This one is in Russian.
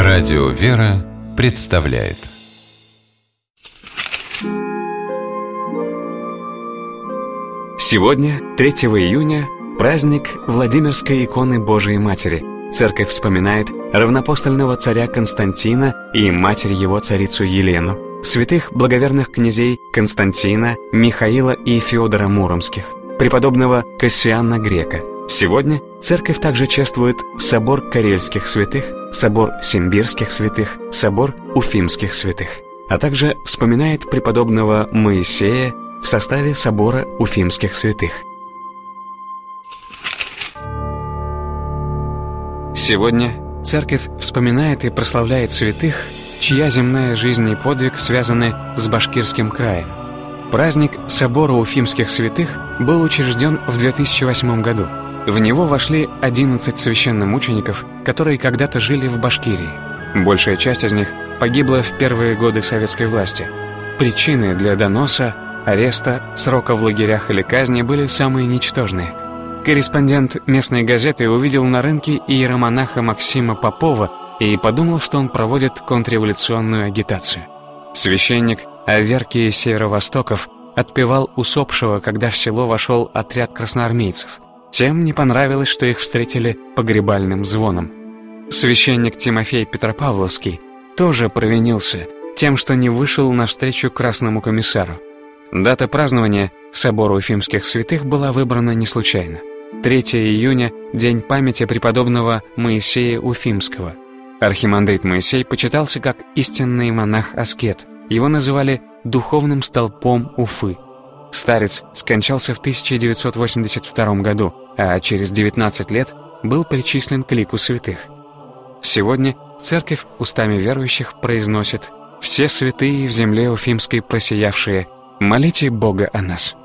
Радио «Вера» представляет. Сегодня, 3 июня, праздник Владимирской иконы Божией Матери. Церковь вспоминает равноапостольного царя Константина и матерь его, царицу Елену, святых благоверных князей Константина, Михаила и Феодора Муромских, преподобного Кассиана Грека. Сегодня церковь также чествует собор Карельских святых, собор Симбирских святых, собор Уфимских святых, а также вспоминает преподобного Моисея в составе собора Уфимских святых. Сегодня церковь вспоминает и прославляет святых, чья земная жизнь и подвиг связаны с Башкирским краем. Праздник собора Уфимских святых был учрежден в 2008 году. В него вошли 11 священномучеников, которые когда-то жили в Башкирии. Большая часть из них погибла в первые годы советской власти. Причины для доноса, ареста, срока в лагерях или казни были самые ничтожные. Корреспондент местной газеты увидел на рынке иеромонаха Максима Попова и подумал, что он проводит контрреволюционную агитацию. Священник Аверкий Северо-Востоков отпевал усопшего, когда в село вошел отряд красноармейцев. Тем не понравилось, что их встретили погребальным звоном. Священник Тимофей Петропавловский тоже провинился тем, что не вышел навстречу красному комиссару. Дата празднования собора Уфимских святых была выбрана не случайно. 3 июня – день памяти преподобного Моисея Уфимского. Архимандрит Моисей почитался как истинный монах-аскет. Его называли «духовным столпом Уфы». Старец скончался в 1982 году, а через 19 лет был причислен к лику святых. Сегодня церковь устами верующих произносит: «Все святые в земле Уфимской просиявшие, молите Бога о нас».